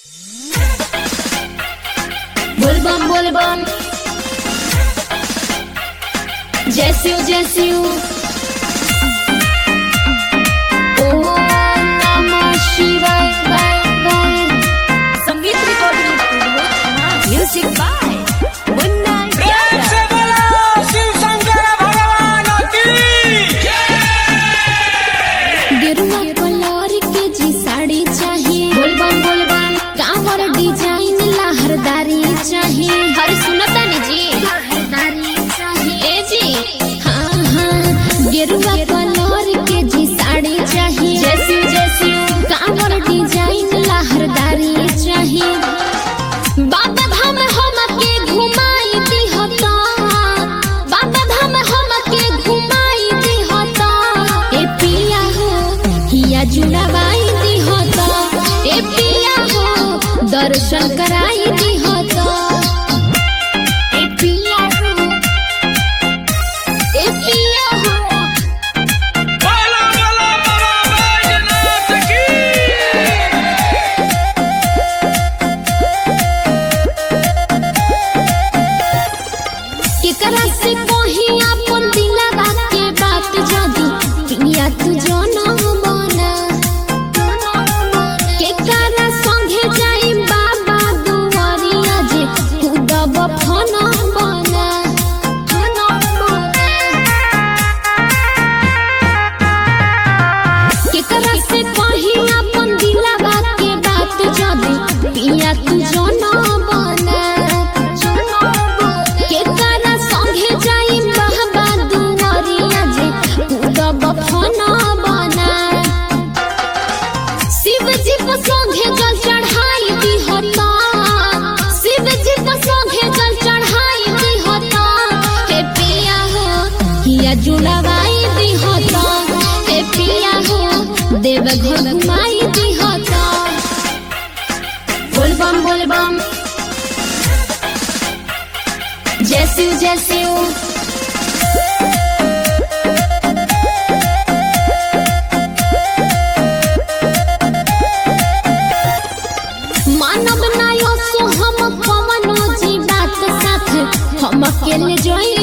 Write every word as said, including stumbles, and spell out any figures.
बोलबम बोलबम जय शिव जय शिव ओम नमः शिवाय बाय बाय। संगीत recording studio music by Munna Prem से बोलो शिव शंकर भगवान की गेरुआ कलर के जी साड़ी चाहिए। बोलबम बोलबम कांवर डिजाइन लहरदारी चाहिए। हर सुनता नी जी लहरदारी चाहिए ए जी। हाँ हाँ गेरुआ कलर के जी साड़ी चाहिए। जय शिव जय शिव कांवर डिजाइन लहरदारी चाहिए। बाबा धाम हम के घुमाई दी होता। बाबा धाम हम के घुमाई दी होता। ए पिया हो हिया जुड़ावाई दी होता। ए पिया हो दर्शन कराई दी होता। ए पिया हो ए पिया हो बोलो बोलो बाबा बैजनाथ की केकरा से कोही अपन दिलवा के बात जदी पिया तू जनम बना। केकरा संगे जाई बाबा दुआरिया जे खुदब फन बना। केकरा से कोही अपन दिलवा के बात जदी पिया तू जनम बना। केकरा संगे जाई बाबा दुआरिया जे खुदब फन बना। शिव जी को संगे जल चढ़ाई दी होता। शिव जी को संगे जल चढ़ाई दी होता। हे पिया हो हिया जुड़ावाई दी होता। हे पिया हो देवघर घुमाई दी होता। बोलबम बोलबम जय शिव जय शिव मानव नायो सो हम पवनो जी बात साथ हम अकेले जोई